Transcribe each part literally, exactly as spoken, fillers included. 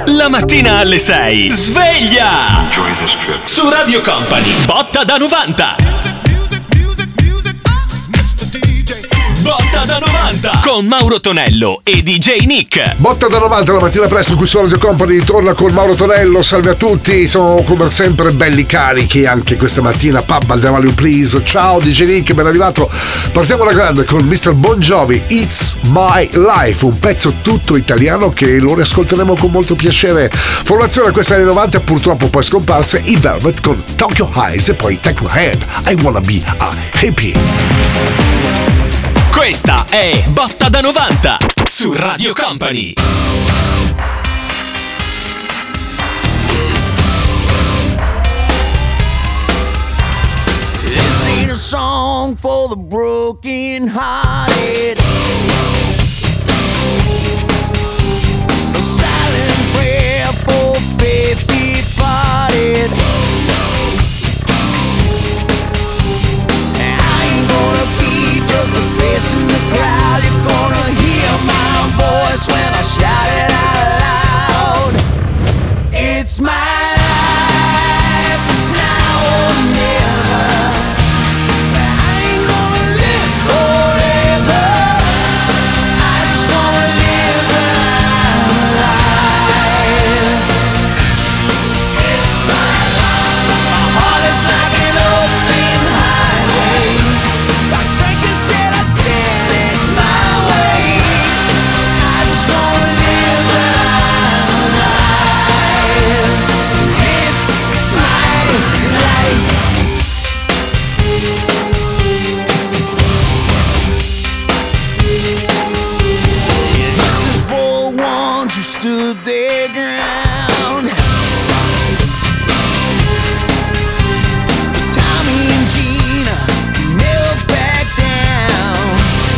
La mattina alle sei. Sveglia! Su Radio Company. Botta da novanta. Botta da novanta con Mauro Tonello e D J Nick. Botta da novanta la mattina presto qui su Radio Company, torna con Mauro Tonello. Salve a tutti, sono come sempre belli carichi anche questa mattina. Pub al Value Please. Ciao D J Nick, ben arrivato. Partiamo alla grande con mister Bon Jovi, It's My Life, un pezzo tutto italiano che lo riascolteremo con molto piacere. Formazione questa anni novanta, purtroppo poi scomparse, i Velvet con Tokyo Eyes e poi Take My Hand, I Wanna Be a Happy. Questa è Botta da novanta su Radio Company. This ain't a song for the broken hearted. A silent prayer for faith departed. I ain't gonna be just a face in the crowd. You're gonna hear my voice when I shout it out loud. It's my life, it's now or never. I ain't gonna live forever. I just wanna live when I'm alive. It's my life. My heart is like an open highway. Like Franklin said, I did it my way. I just wanna live when I'm alive. It's my life. This is for the ones who stood their ground. For Tommy and Gina, who never backed down.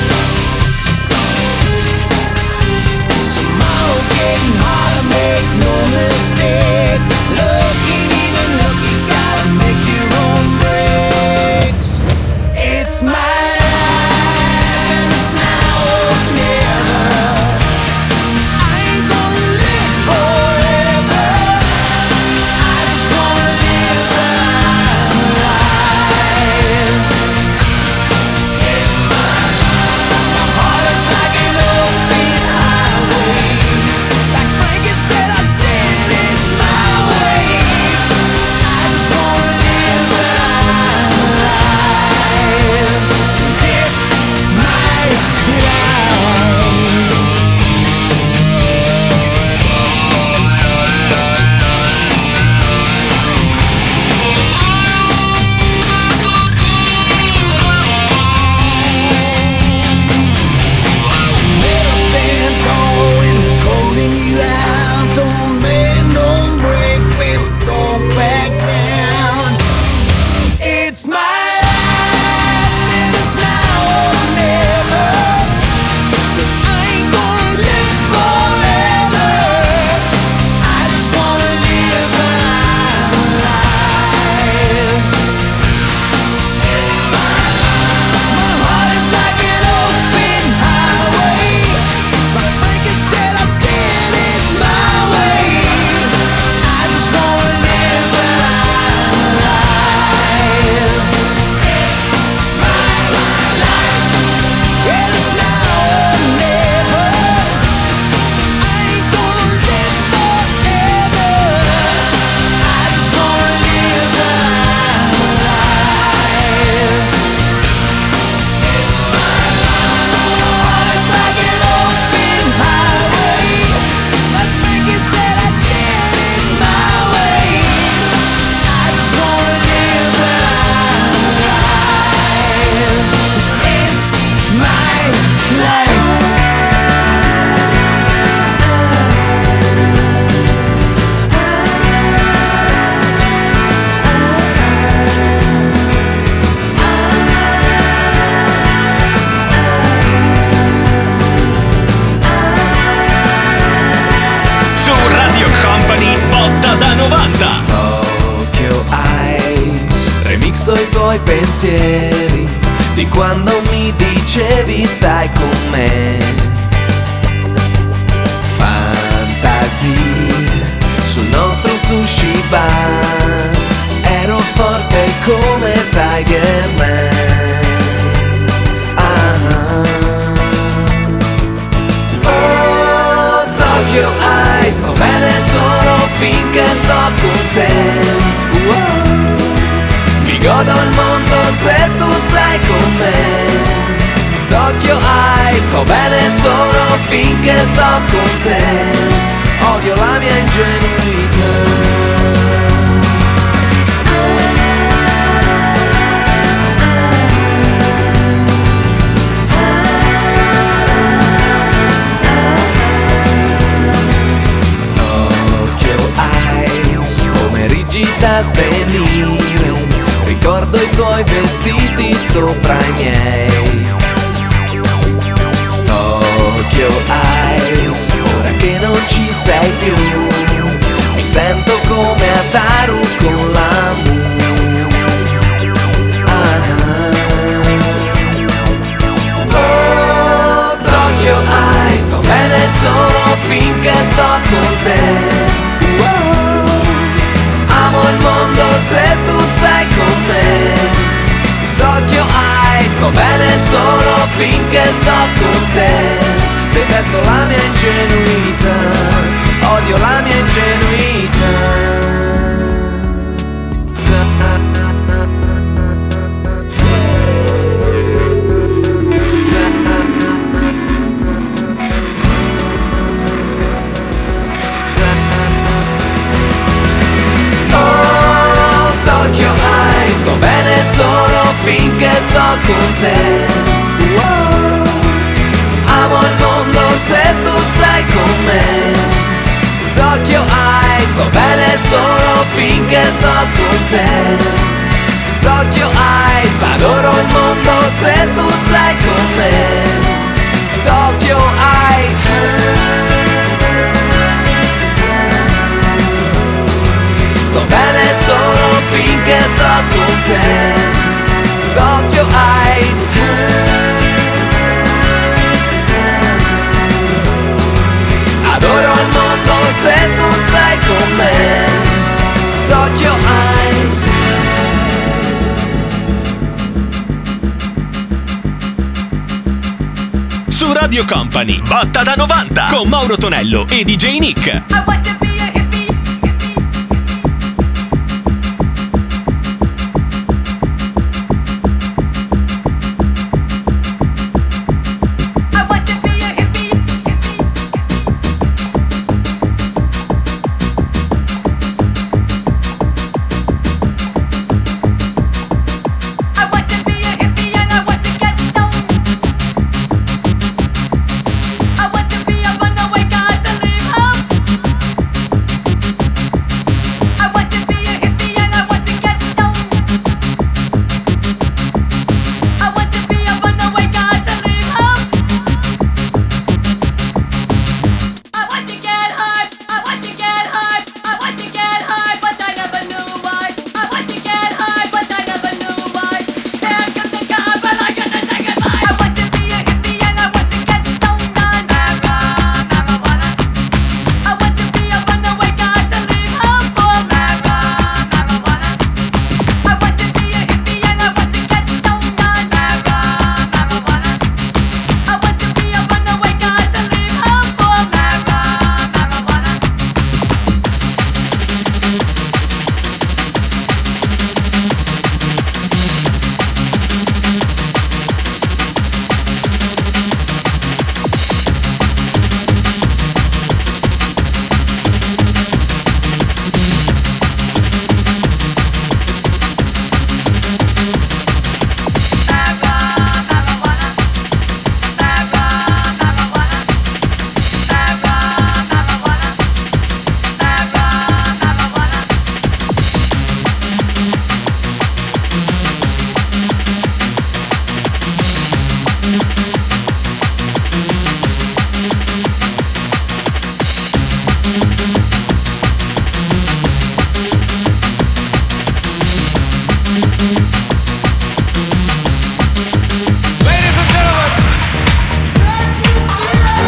Tomorrow's getting harder, make no mistake. Look, ain't even look, you gotta make your own breaks. It's my life and it's now or never. I ain't gonna live forever. I just wanna live when I'm alive. It's my life. My heart is like an open highway. Like Franklin said, I did it my way. I just wanna live when I'm alive. 'Cause it's my life. Never stand tall when they're calling you out. Don't bend, don't break, baby, don't back down. It's my life and it's now or never. 'Cause I ain't gonna live forever. I just wanna live when I'm alive. It's my life. My heart is like an open highway. Like Franklin said, I did it my way. I just wanna live when I'm alive. It's my life. And it's now or never. I ain't gonna live forever. I just wanna live when I'm alive. It's my life. My heart is like an open highway. Like Frankie said, I did it my way. I just wanna live when I'm alive. 'Cause it's my life. Su Radio Company. Botta da novanta. Tokyo Eyes, remixo i tuoi pensieri di quando mi dicevi stai con me. Fantasia, bar, ero forte come Tiger Man. Ah. Oh, Tokyo Eyes, sto bene solo finché sto con te. Wow. Mi godo il mondo se tu sei con me. Tokyo Eyes, sto bene solo finché sto con te. Odio la mia ingenuità. Tokyo Eyes, pomeriggi da svenire, ricordo i tuoi vestiti sopra i miei. Tokyo Eyes, ora che non ci sei più, mi sento come Ataru con la Mu. Ah. Oh, Tokyo Eyes, sto bene solo finché sto con te. Wow. Amo il mondo se tu sei con me. Tokyo Eyes, sto bene solo finché sto con te. Detesto la mia ingenuità, odio la mia ingenuità. Oh, Tokyo Eyes, sto bene solo finché sto con te. Wow. Amo il mondo se tu sei con me. Tokyo Eyes, sto bene solo finché sto con te. Tokyo Eyes, adoro il mondo se tu sei con me. Tokyo Eyes. Sto bene solo finché sto con te. Tokyo Eyes. Adoro il mondo se tu sei con me. Tokyo Eyes. Su Radio Company, botta da novanta con Mauro Tonello e D J Nick. I want to be a hippie, hippie. I want to be a hippie, hippie. I want to be a hippie and I want to get stoned. I want to be a runaway guy to leave home. I want to be a hippie and I want to get stoned. I want to be a runaway guy to leave home. I want to get high, I want to get high, I want to get high, but I never knew why. I want to get high, but I never knew why. There comes the car, but I gotta say goodbye. I want to be a hippie and I want to get stoned on marijuana. I want to be a runaway guy to leave home for marijuana. I want to be a hippie and I want to get stoned on marijuana. I want to be a runaway guy to leave home for marijuana.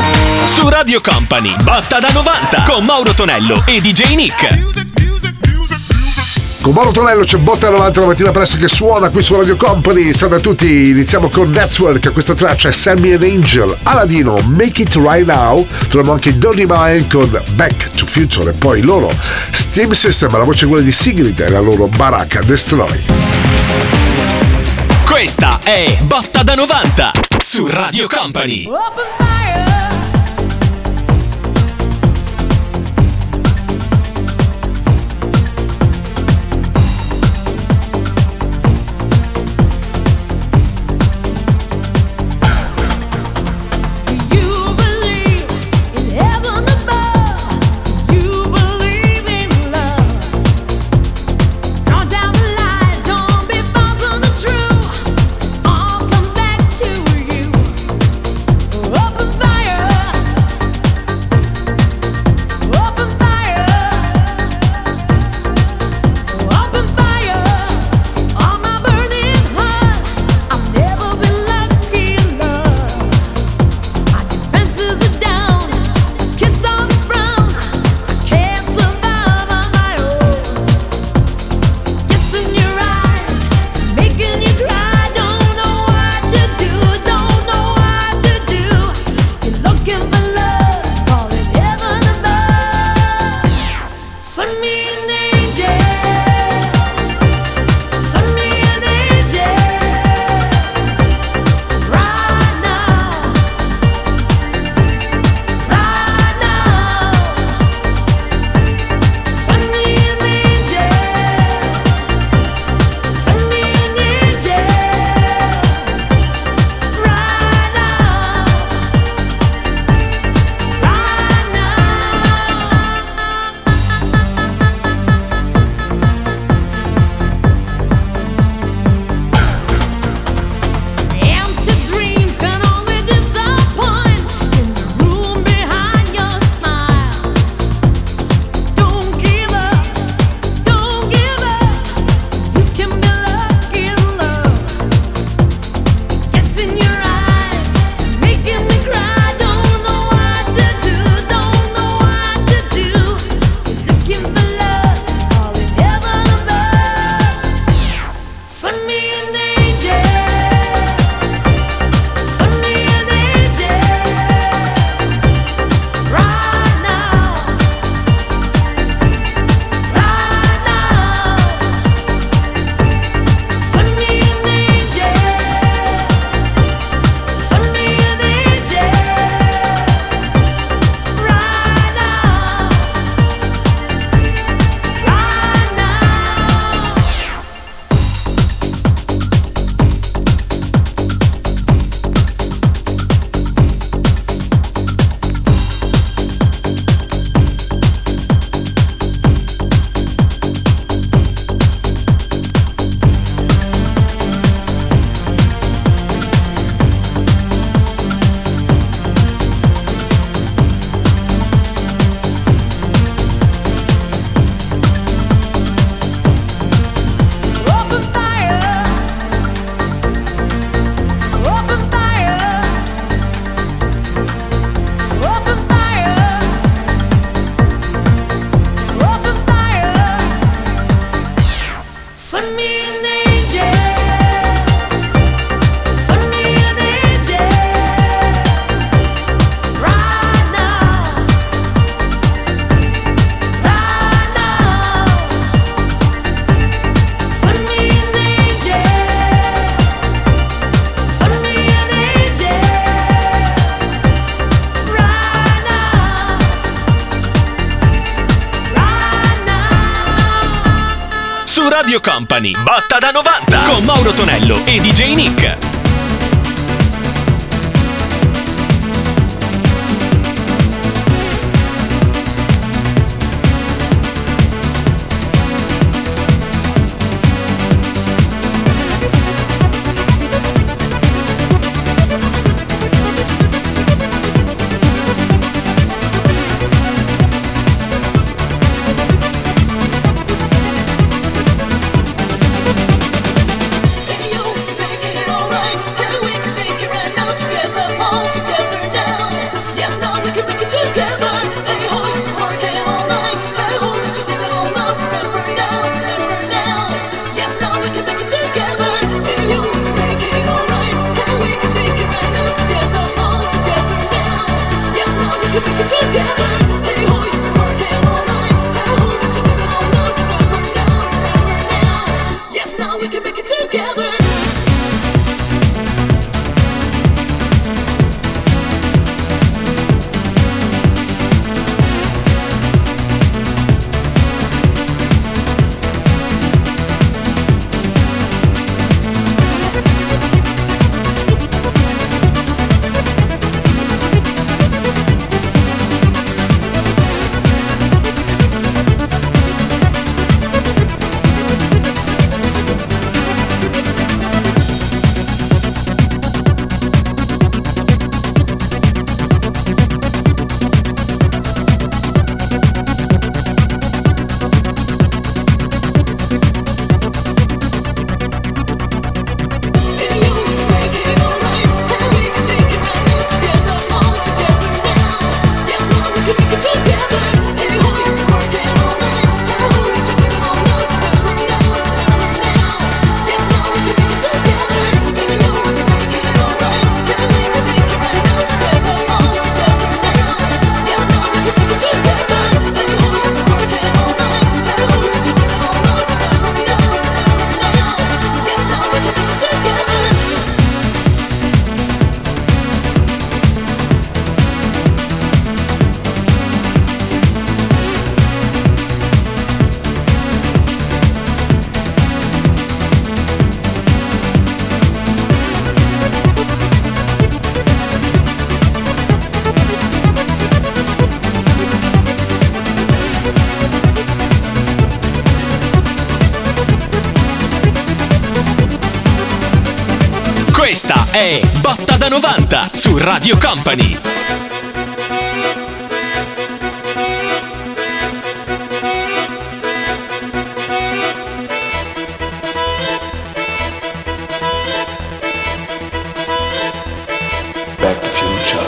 Su Radio Company, botta da novanta con Mauro Tonello e D J Nick. Music, music, music. Con Mauro Tonello c'è Botta novanta la mattina presto che suona qui su Radio Company. Salve a tutti, iniziamo con Network. Questa traccia è Sammy and Angel, Aladino, Make It Right Now. Troviamo anche Donny Mine con Back to Future e poi loro Steam System, la voce è quella di Sigrid e la loro Baraka Destroy. Questa è Botta da novanta su Radio Company. Open fire. Radio Company, Botta da novanta con Mauro Tonello e D J Nick. If you make it alright. è Botta da novanta su Radio Company. Back to Future.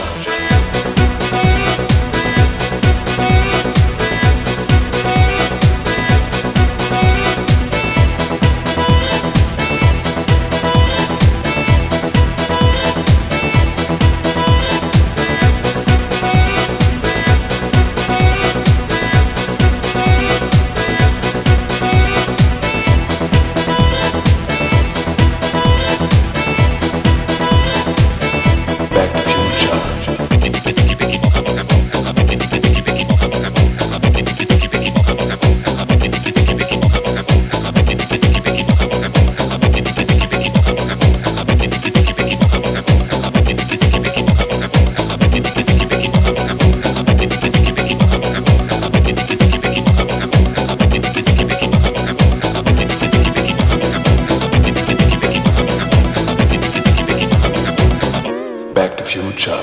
Back to Future.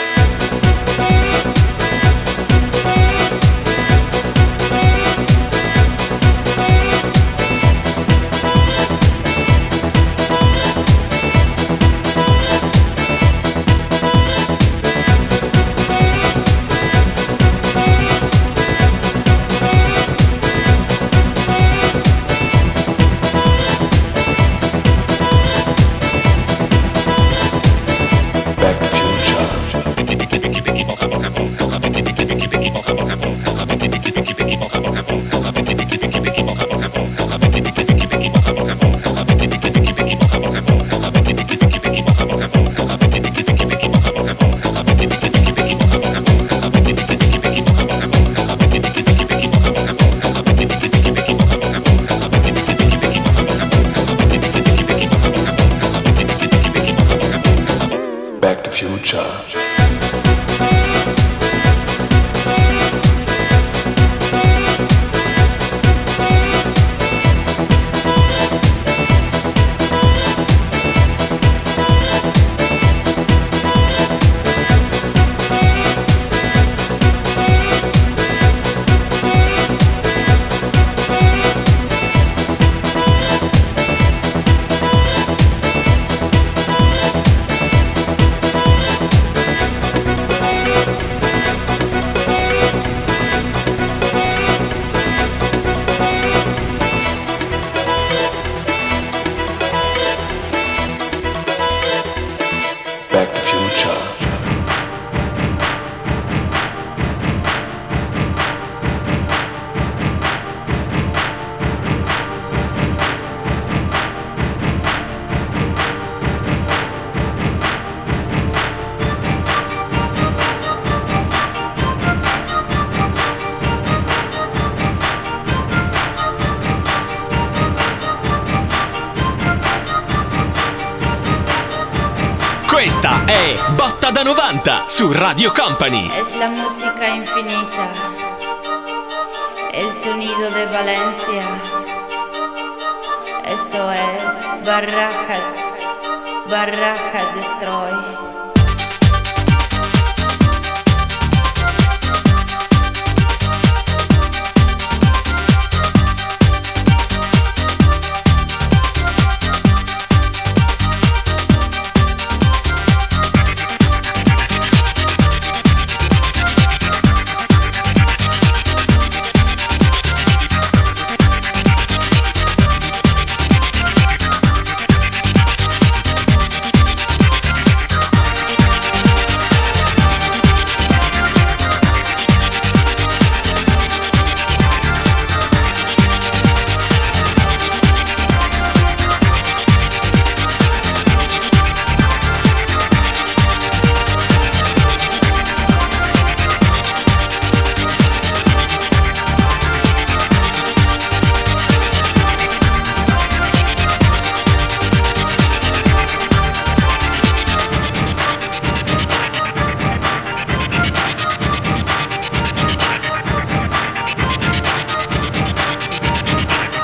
Back to Future. Back to Future. Questa è Botta da novanta su Radio Company. Es la música infinita, el sonido de Valencia. Esto es Barraca, Barraca Destroy.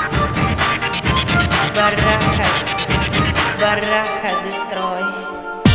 Barraca, Barraca Destroy.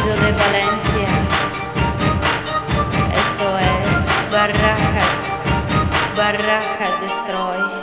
sonido de Valencia. Esto es Barraca, Barraca Destroy.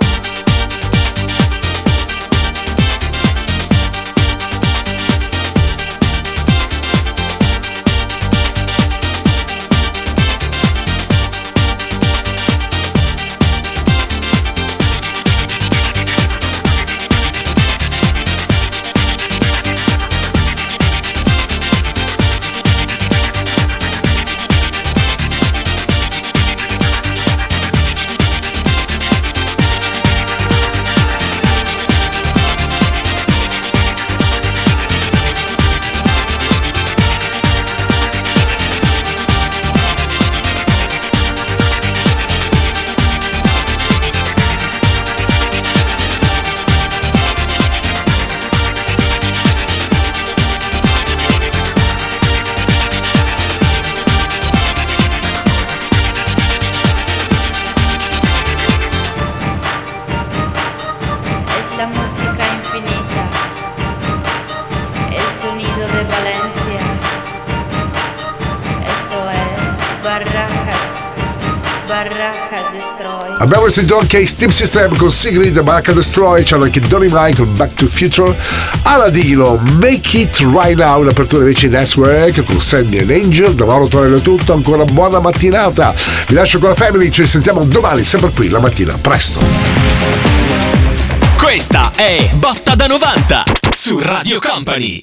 Abbiamo sentito anche i Steam System con Sigrid, Barraca Destroy, c'hanno anche Donny Mike con Back to Future, Aladino, Make It Right Now, in apertura invece Network con Sandy and Angel. Da Mauro Tonello è tutto, ancora buona mattinata, vi lascio con la Family, ci sentiamo domani sempre qui la mattina, presto. Questa è Botta da novanta su Radio Company.